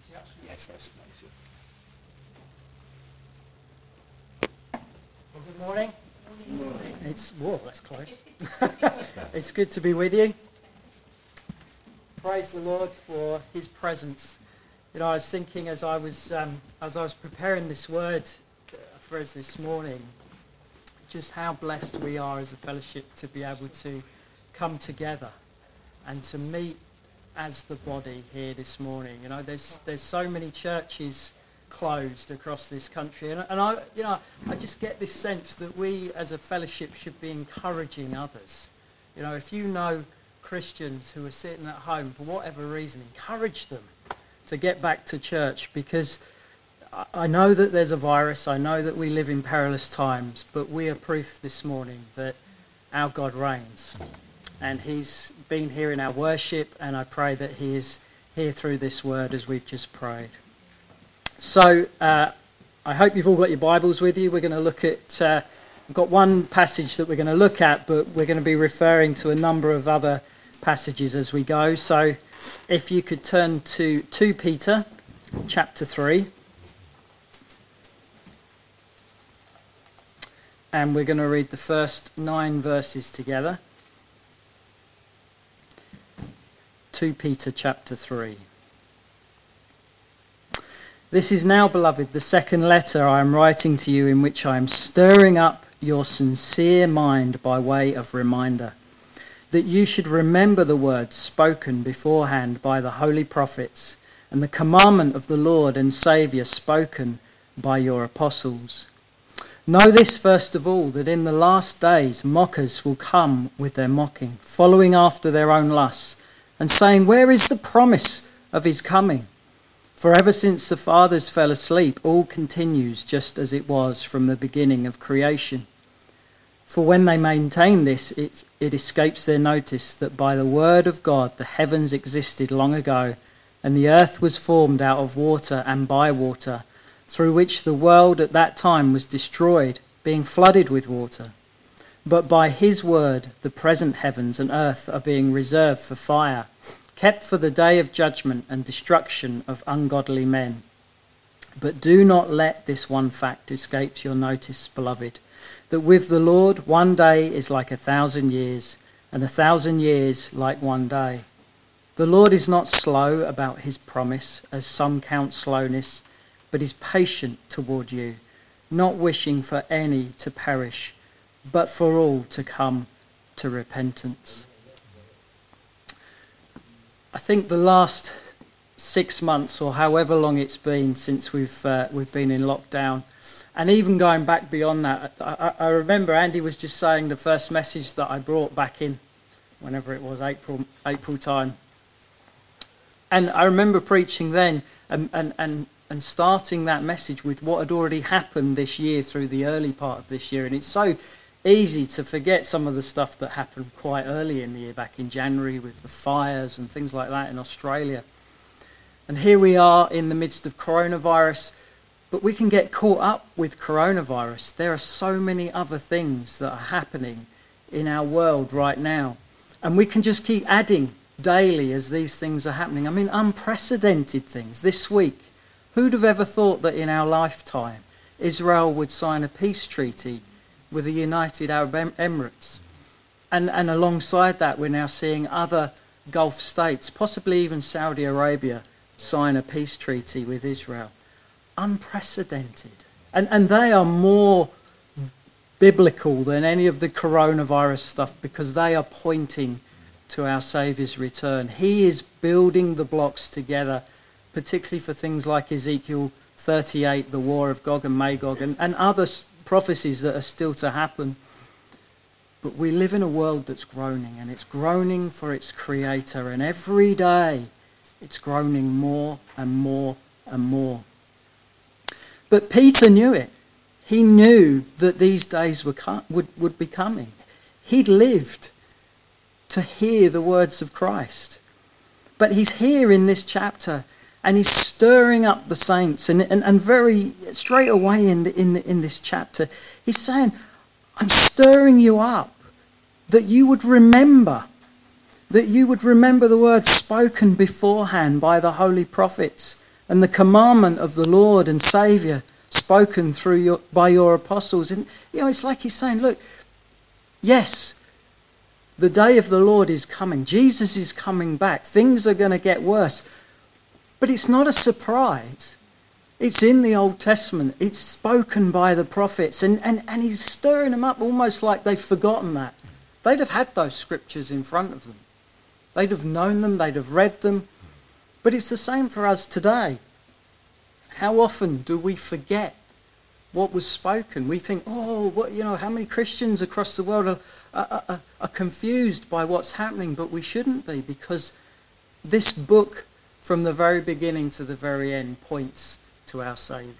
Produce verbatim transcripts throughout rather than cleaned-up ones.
Yes, that's nice. Well, good morning. Good morning. It's, whoa, that's close. It's good to be with you. Praise the Lord for his presence. You know, I was thinking as I was um, as I was preparing this word for us this morning, just how blessed we are as a fellowship to be able to come together and to meet as the body here this morning. You know, there's there's so many churches closed across this country, and, and I, you know, I just get this sense that we as a fellowship should be encouraging others. You know, if you know Christians who are sitting at home for whatever reason, encourage them to get back to church, because I know that there's a virus, I know that we live in perilous times, but we are proof this morning that our God reigns. And he's been here in our worship, and I pray that he is here through this word as we've just prayed. So uh, I hope you've all got your Bibles with you. We're going to look at, uh, we've got one passage that we're going to look at, but we're going to be referring to a number of other passages as we go. So if you could turn to Second Peter chapter three. And we're going to read the first nine verses together. Second Peter chapter three. This is now, beloved, the second letter I am writing to you, in which I am stirring up your sincere mind by way of reminder, that you should remember the words spoken beforehand by the holy prophets, and the commandment of the Lord and Saviour spoken by your apostles. Know this first of all, that in the last days mockers will come with their mocking, following after their own lusts, and saying, where is the promise of his coming? For ever since the fathers fell asleep, all continues just as it was from the beginning of creation. For when they maintain this, it, it escapes their notice that by the word of God the heavens existed long ago, and the earth was formed out of water and by water, through which the world at that time was destroyed, being flooded with water. But by his word the present heavens and earth are being reserved for fire, kept for the day of judgment and destruction of ungodly men. But do not let this one fact escape your notice, beloved, that with the Lord one day is like a thousand years, and a thousand years like one day. The Lord is not slow about his promise, as some count slowness, but is patient toward you, not wishing for any to perish, but for all to come to repentance. I think the last six months, or however long it's been since we've uh, we've been in lockdown, and even going back beyond that, I, I remember Andy was just saying the first message that I brought back in, whenever it was, April April time. And I remember preaching then and, and, and, and starting that message with what had already happened this year through the early part of this year. And it's so easy to forget some of the stuff that happened quite early in the year, back in January with the fires and things like that in Australia. And here we are in the midst of coronavirus, but we can get caught up with coronavirus. There are so many other things that are happening in our world right now, and we can just keep adding daily as these things are happening. I mean, unprecedented things. This week, who'd have ever thought that in our lifetime Israel would sign a peace treaty with the United Arab Emirates? And, and alongside that, we're now seeing other Gulf states, possibly even Saudi Arabia, sign a peace treaty with Israel. Unprecedented. And, and they are more biblical than any of the coronavirus stuff, because they are pointing to our Saviour's return. He is building the blocks together, particularly for things like Ezekiel thirty-eight, the war of Gog and Magog, and, and other prophecies that are still to happen. But we live in a world that's groaning, and it's groaning for its creator, and every day it's groaning more and more and more. But Peter knew it. He knew that these days were co- would, would be coming. He'd lived to hear the words of Christ. But he's here in this chapter, and he's stirring up the saints, and, and, and very straight away in, the, in, the, in this chapter, he's saying, I'm stirring you up, that you would remember, that you would remember the words spoken beforehand by the holy prophets and the commandment of the Lord and Saviour spoken through your, by your apostles. And, you know, it's like he's saying, look, yes, the day of the Lord is coming. Jesus is coming back. Things are going to get worse. But it's not a surprise. It's in the Old Testament. It's spoken by the prophets. And, and, and he's stirring them up almost like they've forgotten that. They'd have had those scriptures in front of them. They'd have known them. They'd have read them. But it's the same for us today. How often do we forget what was spoken? We think, oh, what, you know, how many Christians across the world are, are, are, are confused by what's happening? But we shouldn't be, because this book, from the very beginning to the very end, points to our Saviour.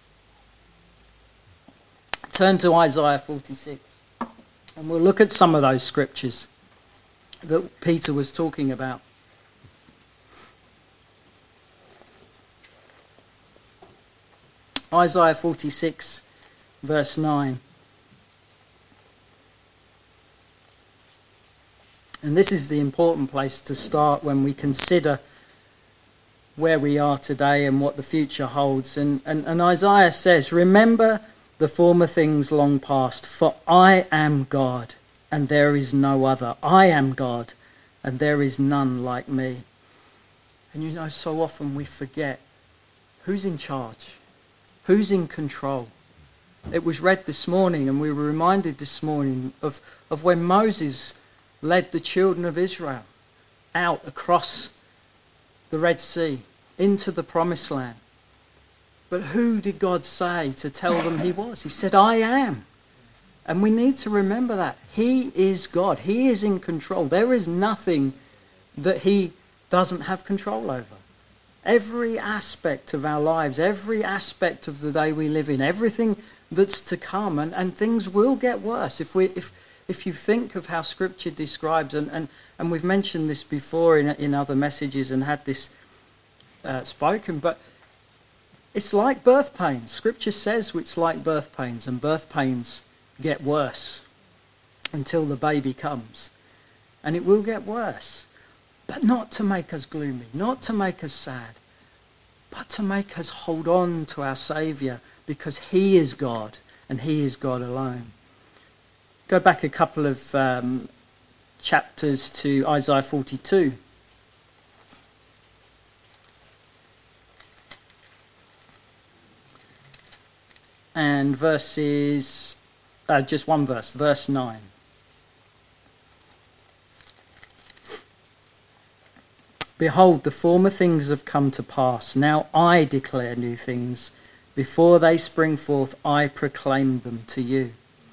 Turn to Isaiah forty-six, and we'll look at some of those scriptures that Peter was talking about. Isaiah forty-six, verse nine. And this is the important place to start when we consider where we are today and what the future holds. And, and, and Isaiah says, "Remember the former things long past, for I am God, and there is no other. I am God, and there is none like me." And you know, so often we forget who's in charge. Who's in control? It was read this morning, and we were reminded this morning of, of when Moses led the children of Israel out across the Red Sea into the Promised Land. But who did God say to tell them he was? He said, "I am." And we need to remember that. He is God. He is in control. There is nothing that he doesn't have control over. Every aspect of our lives, every aspect of the day we live in, everything that's to come, and, and things will get worse. If we, if if you think of how Scripture describes, and, and, and we've mentioned this before in, in other messages and had this uh, spoken, but it's like birth pains. Scripture says it's like birth pains, and birth pains get worse until the baby comes. And it will get worse. But not to make us gloomy, not to make us sad, but to make us hold on to our Saviour, because he is God and he is God alone. Go back a couple of um, chapters to Isaiah forty-two. And verses, uh, just one verse, verse nine. "Behold, the former things have come to pass. Now I declare new things. Before they spring forth, I proclaim them to you."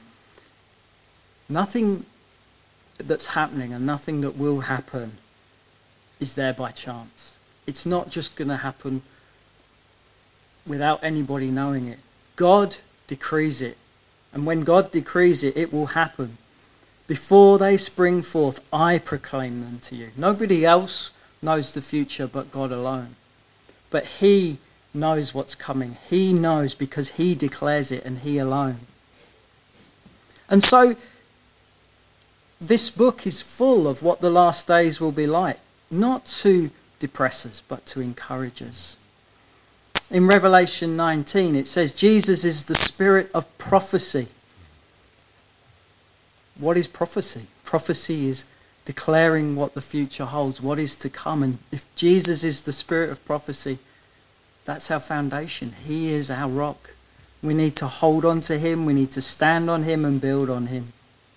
Nothing that's happening and nothing that will happen is there by chance. It's not just going to happen without anybody knowing it. God decrees it. And when God decrees it, it will happen. Before they spring forth, I proclaim them to you. Nobody else knows the future but God alone. But he knows what's coming. He knows because he declares it, and he alone. And so this book is full of what the last days will be like, not to depress us but to encourage us. In Revelation nineteen it says Jesus is the spirit of prophecy. What is prophecy? Prophecy is declaring what the future holds, what is to come. And if Jesus is the spirit of prophecy, that's our foundation. He is our rock. We need to hold on to him. We need to stand on him and build on him.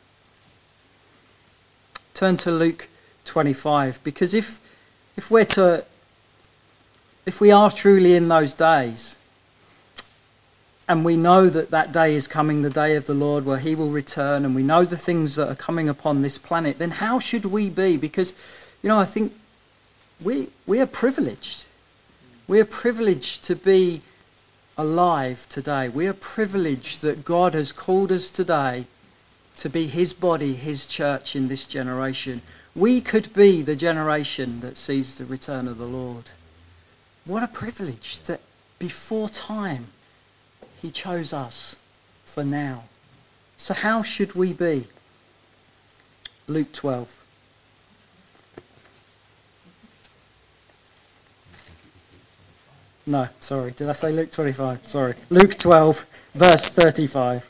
Turn to Luke twenty-five, because if if we're to if we are truly in those days, and we know that that day is coming, the day of the Lord, where he will return, and we know the things that are coming upon this planet, then how should we be? Because, you know, I think we we are privileged. We are privileged to be alive today. We are privileged that God has called us today to be his body, his church in this generation. We could be the generation that sees the return of the Lord. What a privilege that before time he chose us for now. So how should we be? Luke twelve. No, sorry. Did I say Luke twenty-five? Sorry. Luke twelve, verse thirty-five.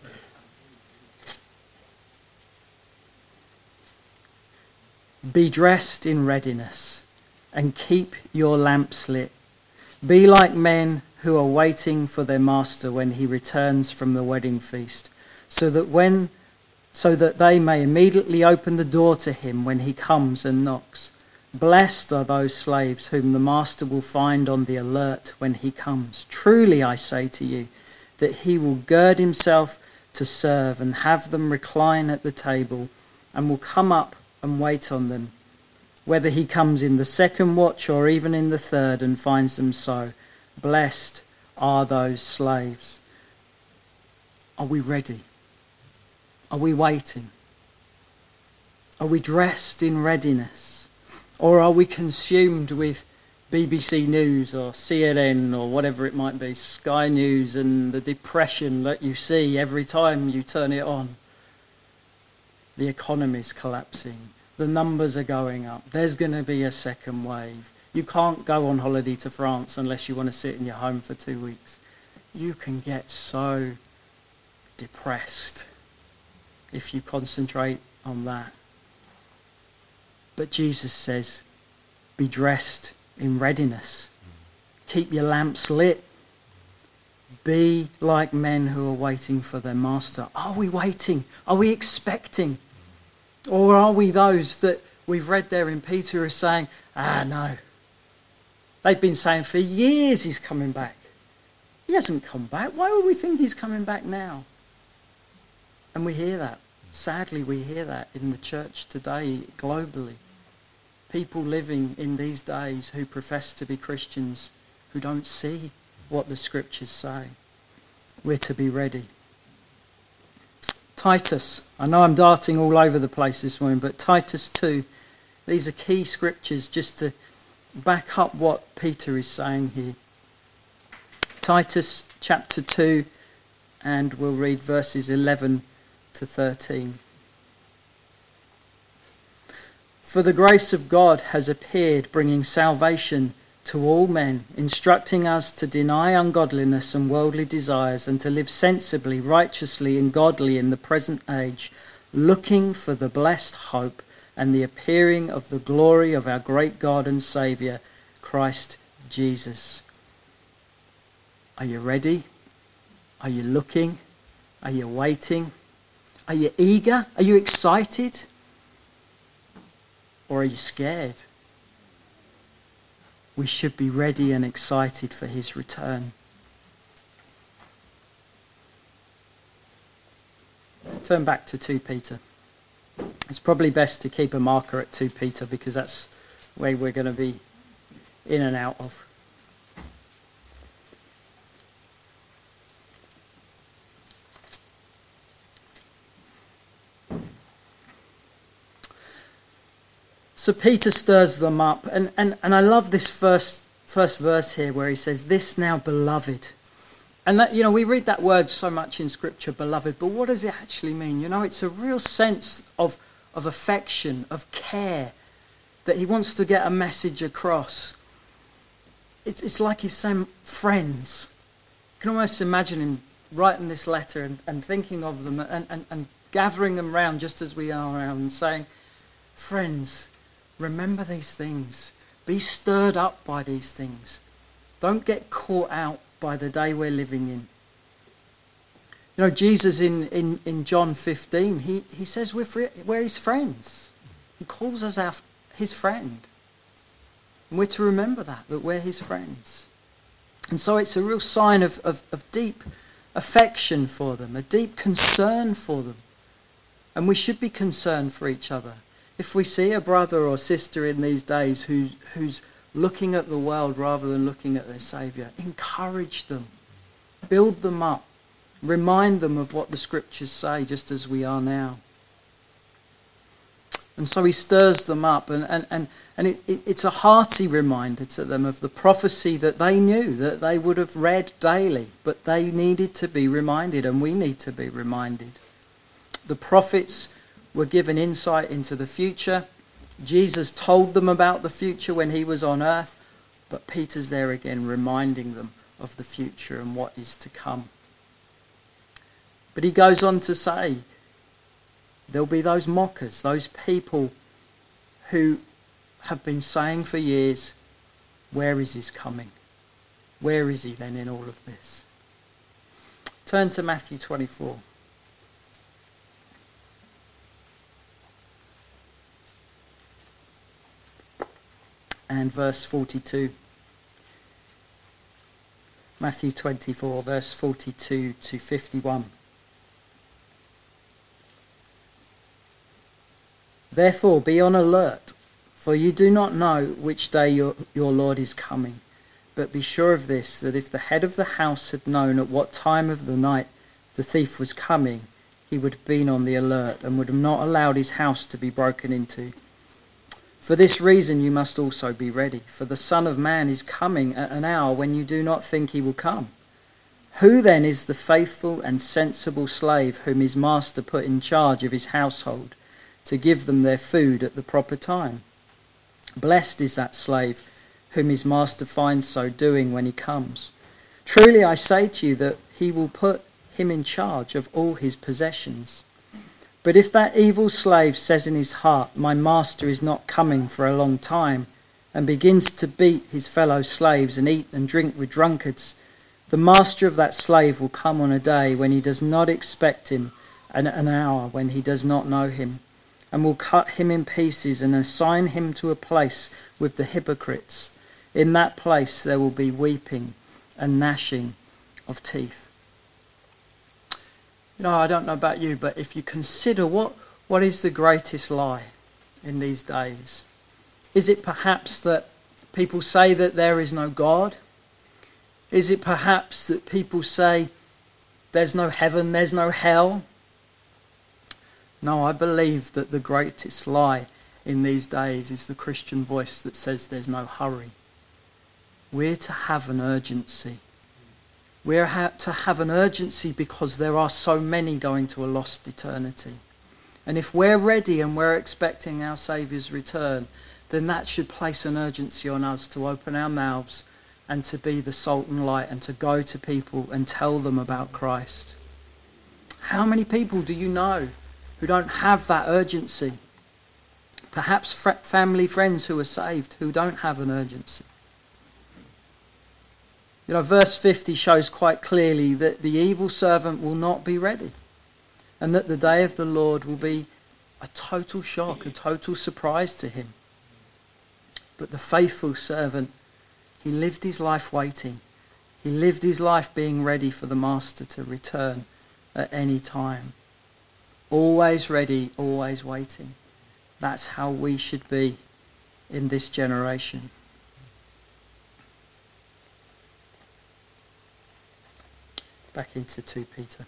Be dressed in readiness and keep your lamps lit. Be like men who are waiting for their master when he returns from the wedding feast, so that when so that they may immediately open the door to him when he comes and knocks. Blessed are those slaves whom the master will find on the alert when he comes. Truly I say to you that he will gird himself to serve and have them recline at the table, and will come up and wait on them, whether he comes in the second watch or even in the third and finds them so. Blessed are those slaves. Are we ready? Are we waiting? Are we dressed in readiness? Or are we consumed with B B C News or C N N or whatever it might be, Sky News, and the depression that you see every time you turn it on? The economy's collapsing. The numbers are going up. There's going to be a second wave. You can't go on holiday to France unless you want to sit in your home for two weeks. You can get so depressed if you concentrate on that. But Jesus says, be dressed in readiness. Keep your lamps lit. Be like men who are waiting for their master. Are we waiting? Are we expecting? Or are we those that we've read there in Peter is saying, ah, no. They've been saying for years he's coming back. He hasn't come back. Why would we think he's coming back now? And we hear that. Sadly, we hear that in the church today, globally. People living in these days who profess to be Christians, who don't see what the scriptures say. We're to be ready. Titus. I know I'm darting all over the place this morning, but Titus two. These are key scriptures just to back up what Peter is saying here. Titus chapter two, and we'll read verses eleven to thirteen. For the grace of God has appeared, bringing salvation to all men, instructing us to deny ungodliness and worldly desires, and to live sensibly, righteously, and godly in the present age, looking for the blessed hope and the appearing of the glory of our great God and Saviour, Christ Jesus. Are you ready? Are you looking? Are you waiting? Are you eager? Are you excited? Or are you scared? We should be ready and excited for his return. Turn back to Second Peter. It's probably best to keep a marker at Second Peter because that's where we're going to be in and out of. So Peter stirs them up, and, and, and I love this first first verse here where he says, "This now, beloved." And that, you know, we read that word so much in Scripture, beloved, but what does it actually mean? You know, it's a real sense of, of affection, of care, that he wants to get a message across. It's, it's like he's saying, friends. You can almost imagine him writing this letter and, and thinking of them and, and, and gathering them round just as we are around and saying, friends, remember these things. Be stirred up by these things. Don't get caught out by the day we're living in. You know, Jesus in, in, in John fifteen, he, he says we're, free, we're his friends. He calls us our, his friend. And we're to remember that, that we're his friends. And so it's a real sign of, of, of deep affection for them, a deep concern for them. And we should be concerned for each other. If we see a brother or sister in these days who, who's looking at the world rather than looking at their Saviour, encourage them, build them up, remind them of what the scriptures say, just as we are now. And so he stirs them up, and, and, and, and it, it, it's a hearty reminder to them of the prophecy that they knew, that they would have read daily, but they needed to be reminded, and we need to be reminded. The prophets were given insight into the future. Jesus told them about the future when he was on earth. But Peter's there again reminding them of the future and what is to come. But he goes on to say there'll be those mockers, those people who have been saying for years, where is his coming? Where is he then in all of this? Turn to Matthew twenty-four. And verse forty-two. Matthew twenty-four, verse forty-two to fifty-one. Therefore be on alert, for you do not know which day your, your Lord is coming. But be sure of this, that if the head of the house had known at what time of the night the thief was coming, he would have been on the alert and would have not allowed his house to be broken into. For this reason you must also be ready, for the Son of Man is coming at an hour when you do not think he will come. Who then is the faithful and sensible slave whom his master put in charge of his household to give them their food at the proper time? Blessed is that slave whom his master finds so doing when he comes. Truly I say to you that he will put him in charge of all his possessions. But if that evil slave says in his heart, my master is not coming for a long time, and begins to beat his fellow slaves and eat and drink with drunkards, the master of that slave will come on a day when he does not expect him, and at an hour when he does not know him, and will cut him in pieces and assign him to a place with the hypocrites. In that place there will be weeping and gnashing of teeth. You know, I don't know about you, but if you consider what, what is the greatest lie in these days, is it perhaps that people say that there is no God? Is it perhaps that people say there's no heaven, there's no hell? No, I believe that the greatest lie in these days is the Christian voice that says there's no hurry. We're to have an urgency. We're ha- to have an urgency because there are so many going to a lost eternity. And if we're ready and we're expecting our Saviour's return, then that should place an urgency on us to open our mouths and to be the salt and light and to go to people and tell them about Christ. How many people do you know who don't have that urgency? Perhaps fr- family, friends who are saved who don't have an urgency. You know, verse fifty shows quite clearly that the evil servant will not be ready, and that the day of the Lord will be a total shock, a total surprise to him. But the faithful servant, he lived his life waiting. He lived his life being ready for the master to return at any time. Always ready, always waiting. That's how we should be in this generation. Back into two Peter.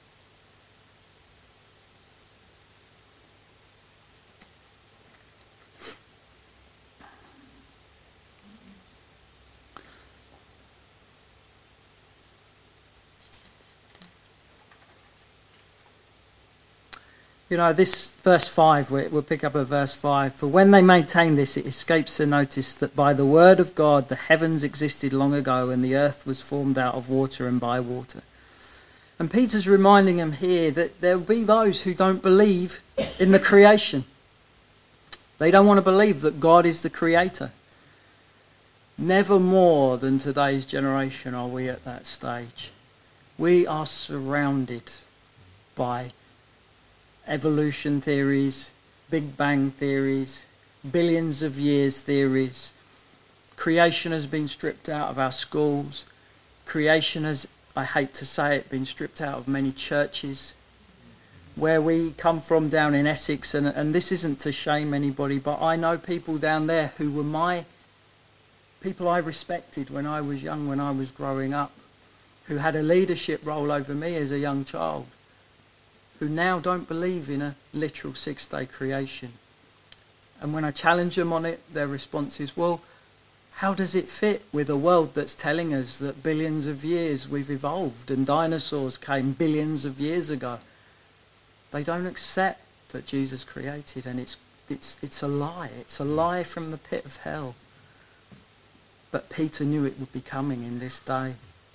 You know, this verse five, we'll pick up at verse five. For when they maintain this, it escapes their notice that by the word of God the heavens existed long ago and the earth was formed out of water and by water. And Peter's reminding them here that there will be those who don't believe in the creation. They don't want to believe that God is the creator. Never more than today's generation are we at that stage. We are surrounded by evolution theories, Big Bang theories, billions of years theories. Creation has been stripped out of our schools. Creation has, I hate to say it, been stripped out of many churches. Where we come from down in Essex, and, and this isn't to shame anybody, but I know people down there who were my people I respected when I was young, when I was growing up, who had a leadership role over me as a young child, who now don't believe in a literal six-day creation. And when I challenge them on it, their response is, well, how does it fit with a world that's telling us that billions of years we've evolved and dinosaurs came billions of years ago? They don't accept that Jesus created, and it's it's it's a lie. It's a lie from the pit of hell. But Peter knew it would be coming in this day.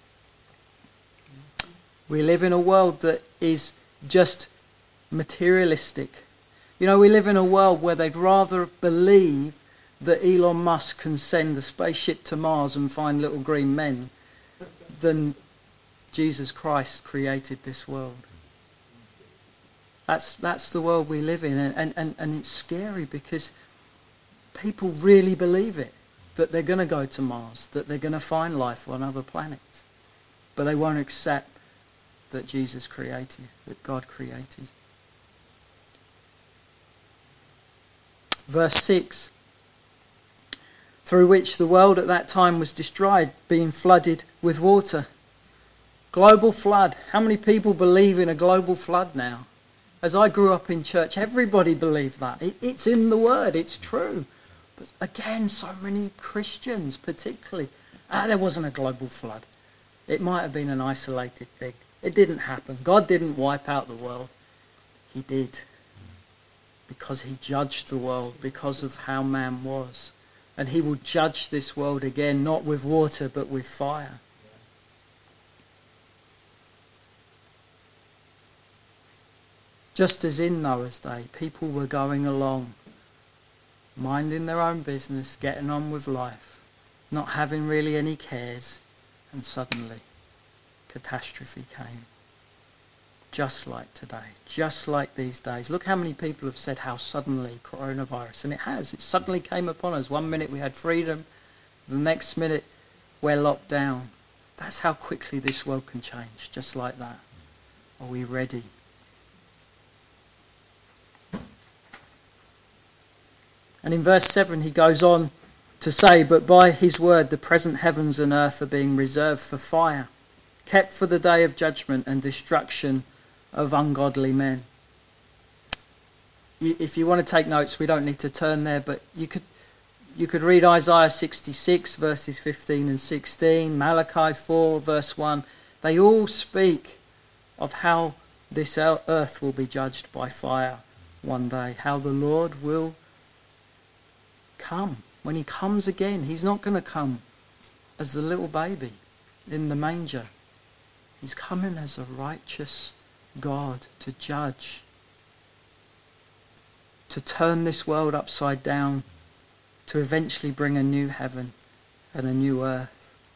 We live in a world that is just materialistic. You know, we live in a world where they'd rather believe that Elon Musk can send a spaceship to Mars and find little green men than Jesus Christ created this world. That's that's the world we live in, and, and, and it's scary because people really believe it, that they're going to go to Mars, that they're going to find life on other planets, but they won't accept that Jesus created, that God created. Verse six, through which the world at that time was destroyed, being flooded with water. Global flood. How many people believe in a global flood now? As I grew up in church, everybody believed that. It, it's in the Word, it's true. But again, so many Christians particularly, ah, there wasn't a global flood. It might have been an isolated thing. It didn't happen. God didn't wipe out the world. He did. Because he judged the world, because of how man was. And he will judge this world again, not with water, but with fire. Just as in Noah's day, people were going along, minding their own business, getting on with life, not having really any cares, and suddenly catastrophe came. Just like today, just like these days. Look how many people have said how suddenly coronavirus, and it has, it suddenly came upon us. One minute we had freedom, the next minute we're locked down. That's how quickly this world can change, just like that. Are we ready? And in verse seven he goes on to say, but by his word the present heavens and earth are being reserved for fire, kept for the day of judgment and destruction of ungodly men. If you want to take notes, we don't need to turn there, but you could you could read Isaiah sixty-six verses fifteen and sixteen, Malachi four verse one. They all speak of how this earth will be judged by fire one day, how the Lord will come. When he comes again, he's not going to come as the little baby in the manger. He's coming as a righteous God to judge, to turn this world upside down, to eventually bring a new heaven and a new earth.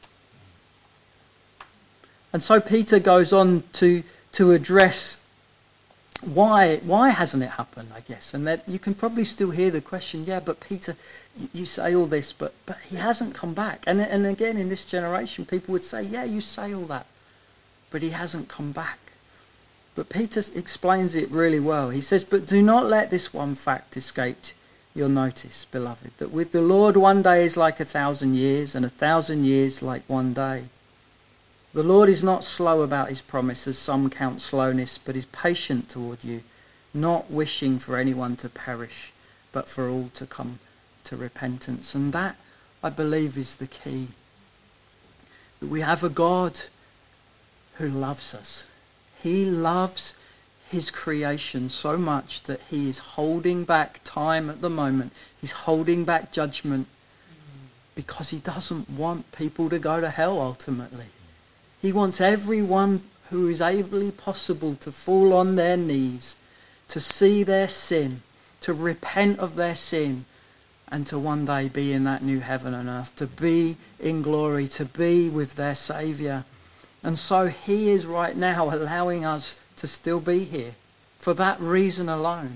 And so Peter goes on to, to address why why hasn't it happened, I guess. And that you can probably still hear the question, yeah, but Peter, you say all this, but, but he hasn't come back. And, and again, in this generation, people would say, yeah, you say all that, but he hasn't come back. But Peter explains it really well. He says, but do not let this one fact escape your notice, beloved, that with the Lord one day is like a thousand years, and a thousand years like one day. The Lord is not slow about his promise, as some count slowness, but is patient toward you, not wishing for anyone to perish, but for all to come to repentance. And that, I believe, is the key. That we have a God who loves us. He loves his creation so much that he is holding back time at the moment. He's holding back judgment because he doesn't want people to go to hell ultimately. He wants everyone who is ably possible to fall on their knees, to see their sin, to repent of their sin, and to one day be in that new heaven and earth, to be in glory, to be with their Saviour. And so he is right now allowing us to still be here for that reason alone.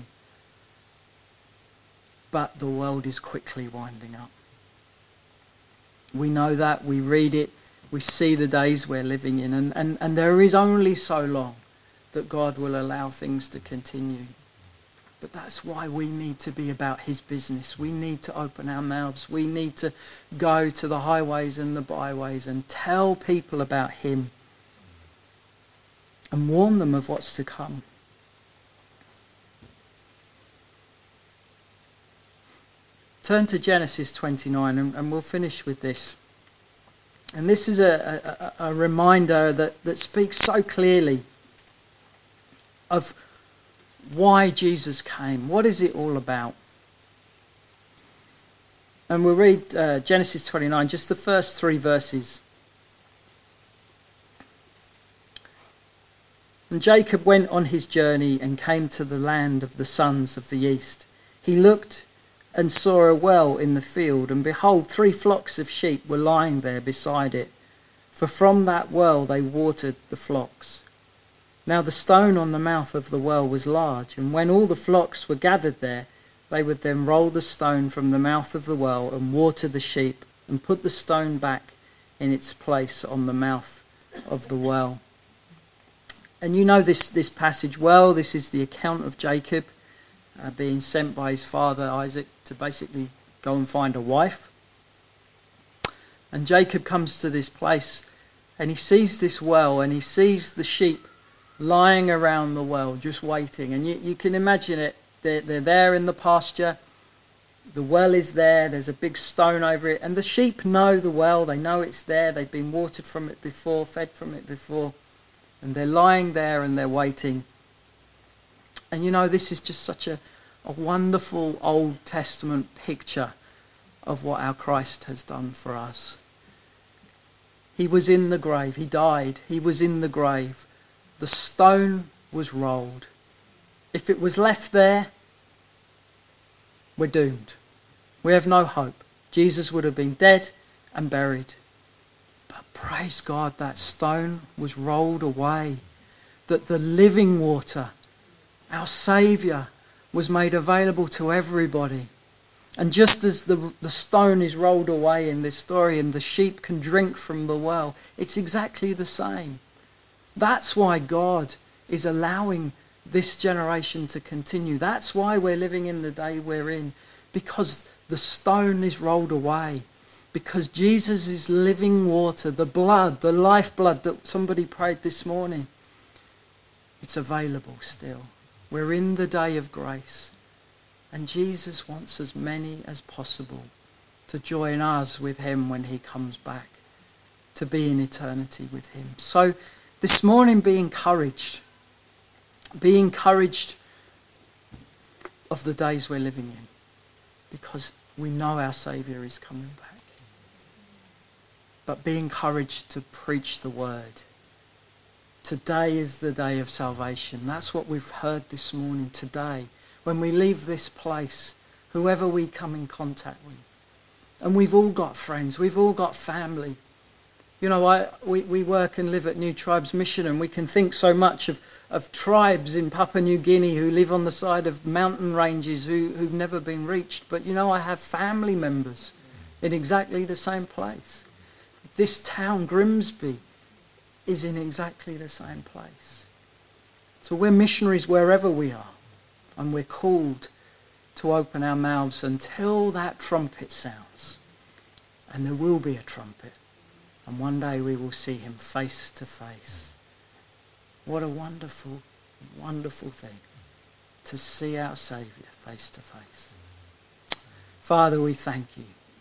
But the world is quickly winding up. We know that, we read it, we see the days we're living in, and, and, and there is only so long that God will allow things to continue. But that's why we need to be about his business. We need to open our mouths. We need to go to the highways and the byways and tell people about him and warn them of what's to come. Turn to Genesis twenty-nine and, and we'll finish with this. And this is a, a, a reminder that, that speaks so clearly of why Jesus came. What is it all about? And we'll read uh, Genesis twenty-nine, just the first three verses. And Jacob went on his journey and came to the land of the sons of the east. He looked and saw a well in the field, and behold, three flocks of sheep were lying there beside it, for from that well they watered the flocks. Now the stone on the mouth of the well was large, and when all the flocks were gathered there, they would then roll the stone from the mouth of the well and water the sheep, and put the stone back in its place on the mouth of the well. And you know this, this passage well. This is the account of Jacob uh, being sent by his father Isaac to basically go and find a wife. And Jacob comes to this place and he sees this well, and he sees the sheep lying around the well just waiting. And you, you can imagine it. They're, they're there in the pasture. The well is there. There's a big stone over it. And the sheep know the well. They know it's there. They've been watered from it before, fed from it before. And they're lying there and they're waiting. And you know, this is just such a, a wonderful Old Testament picture of what our Christ has done for us. He was in the grave. He died. He was in the grave. The stone was rolled. If it was left there, we're doomed. We have no hope. Jesus would have been dead and buried. But praise God, that stone was rolled away. That the living water, our Saviour, was made available to everybody. And just as the, the stone is rolled away in this story and the sheep can drink from the well, it's exactly the same. That's why God is allowing this generation to continue. That's why we're living in the day we're in. Because the stone is rolled away. Because Jesus is living water, the blood, the lifeblood that somebody prayed this morning. It's available still. We're in the day of grace. And Jesus wants as many as possible to join us with him when he comes back, to be in eternity with him. So this morning, be encouraged. Be encouraged of the days we're living in, because we know our Saviour is coming back. But be encouraged to preach the word. Today is the day of salvation. That's what we've heard this morning. Today, when we leave this place, whoever we come in contact with, and we've all got friends, we've all got family. You know, I, we, we work and live at New Tribes Mission, and we can think so much of, of tribes in Papua New Guinea who live on the side of mountain ranges who, who've never been reached. But, you know, I have family members in exactly the same place. This town, Grimsby, is in exactly the same place. So we're missionaries wherever we are, and we're called to open our mouths until that trumpet sounds. And there will be a trumpet. And one day we will see him face to face. What a wonderful, wonderful thing to see our Saviour face to face. Father, we thank you.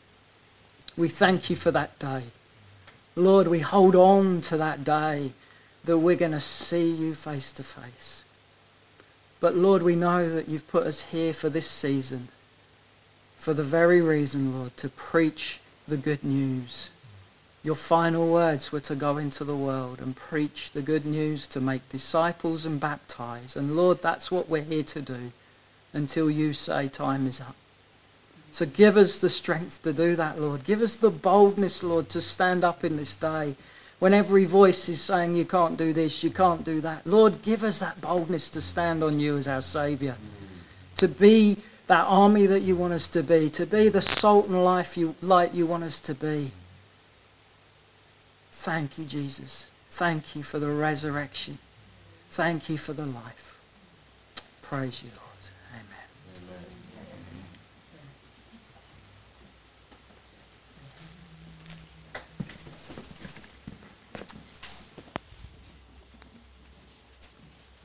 We thank you for that day. Lord, we hold on to that day that we're going to see you face to face. But Lord, we know that you've put us here for this season, for the very reason, Lord, to preach the good news. Your final words were to go into the world and preach the good news, to make disciples and baptize. And Lord, that's what we're here to do until you say time is up. So give us the strength to do that, Lord. Give us the boldness, Lord, to stand up in this day when every voice is saying you can't do this, you can't do that. Lord, give us that boldness to stand on you as our Saviour, to be that army that you want us to be, to be the salt and life you, light you want us to be. Thank you, Jesus. Thank you for the resurrection. Thank you for the life. Praise you, Lord.